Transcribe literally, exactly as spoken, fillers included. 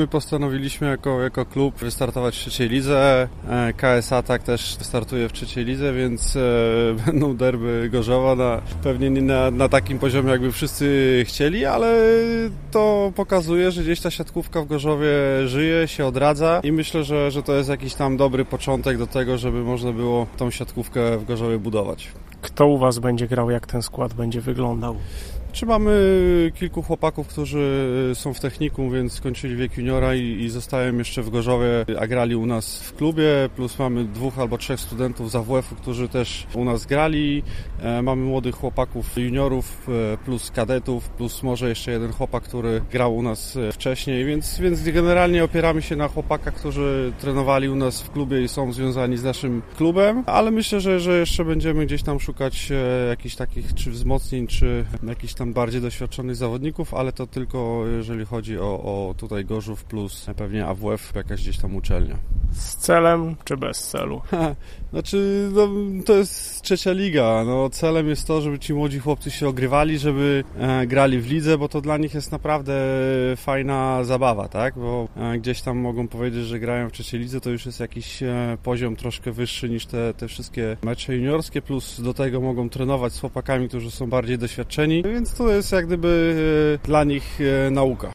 my postanowiliśmy jako, jako klub wystartować w trzeciej lidze. K S A tak też startuje w trzeciej lidze, więc e, będą derby Gorzowa na, pewnie nie na, na takim poziomie, jakby wszyscy chcieli, ale to pokazuje, że gdzieś ta siatkówka w Gorzowie żyje, się odradza i myślę, że, że to jest jakiś tam dobry początek do tego, żeby można było tą siatkówkę w Gorzowie budować. Kto u Was będzie grał, jak ten skład będzie wyglądał? Czy mamy kilku chłopaków, którzy są w technikum, więc skończyli wiek juniora i, i zostają jeszcze w Gorzowie, a grali u nas w klubie, plus mamy dwóch albo trzech studentów z A W F-u, którzy też u nas grali. E, mamy młodych chłopaków juniorów, e, plus kadetów, plus może jeszcze jeden chłopak, który grał u nas wcześniej, więc, więc generalnie opieramy się na chłopakach, którzy trenowali u nas w klubie i są związani z naszym klubem, ale myślę, że, że jeszcze będziemy gdzieś tam szukać e, jakichś takich czy wzmocnień, czy jakichś tam bardziej doświadczonych zawodników, ale to tylko jeżeli chodzi o, o tutaj Gorzów plus pewnie A W F, jakaś gdzieś tam uczelnia. Z celem czy bez celu? Znaczy, no, to jest trzecia liga. No, celem jest to, żeby ci młodzi chłopcy się ogrywali, żeby e, grali w lidze, bo to dla nich jest naprawdę fajna zabawa, tak? Bo e, gdzieś tam mogą powiedzieć, że grają w trzeciej lidze, to już jest jakiś e, poziom troszkę wyższy niż te, te wszystkie mecze juniorskie, plus do tego mogą trenować z chłopakami, którzy są bardziej doświadczeni, więc to jest jak gdyby e, dla nich e, nauka.